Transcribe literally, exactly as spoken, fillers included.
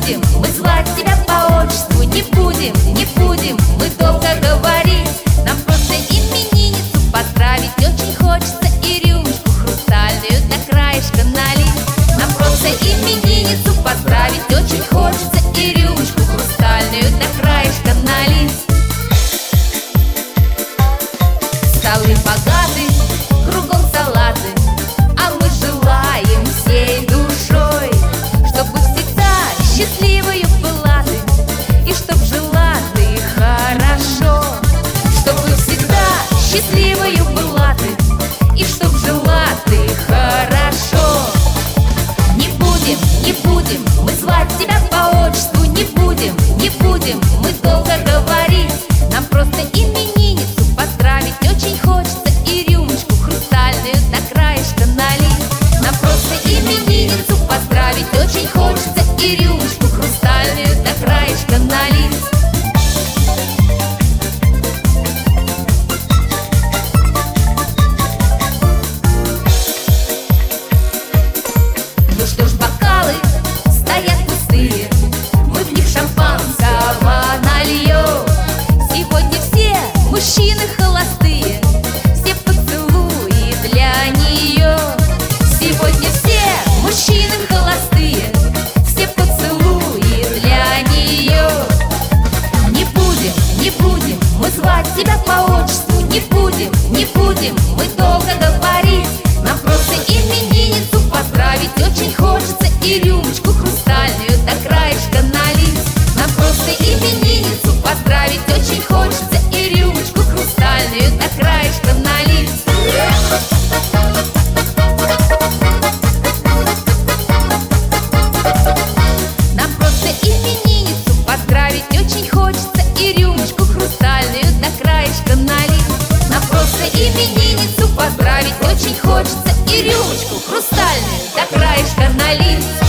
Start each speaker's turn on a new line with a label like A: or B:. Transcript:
A: будем мы звать тебя по отчеству, не будем, не будем мы долго говорить. Нам просто именинницу поздравить очень хочется и рюмочку хрустальную до краешка налить. Нам просто именинницу поздравить очень хочется и рюмочку хрустальную до краешка налить. Столы богаты, кругом салаты, а мы желаем всей душой, чтобы всегда счастливою была ты, и чтоб жила ты хорошо. Чтобы всегда счастливою была ты, и чтоб жила ты хорошо. Не будем, не будем мы звать тебя по отчеству, не будем, не будем мы долго говорить. Нам просто именинницу поздравить очень хочется и рюмочку хрустальную до краешка налить. Нам просто именинницу поздравить очень хочется и рюмочку хрустальную до краешка налить. Ну что ж, бокалы стоят пустые, мы в них шампанского нальем. Сегодня все мужчины холостые, все поцелуи для нее. Сегодня все мужчины холостые, все поцелуи для нее. Не будем, не будем мы звать тебя по отчеству, не будем, не будем мы долго говорить. Нам просто именинницу поздравить очень хочется и рюмочку хрустальную до краешка налить. Нам просто именинницу поздравить очень хочется и рюмочку хрустальную до краешка налить. Нам просто именинницу поздравить очень хочется и рюмочку хрустальную до краешка налить. Нам просто именинницу поздравить очень хочется и рюмочку хрустальную до краешка налить.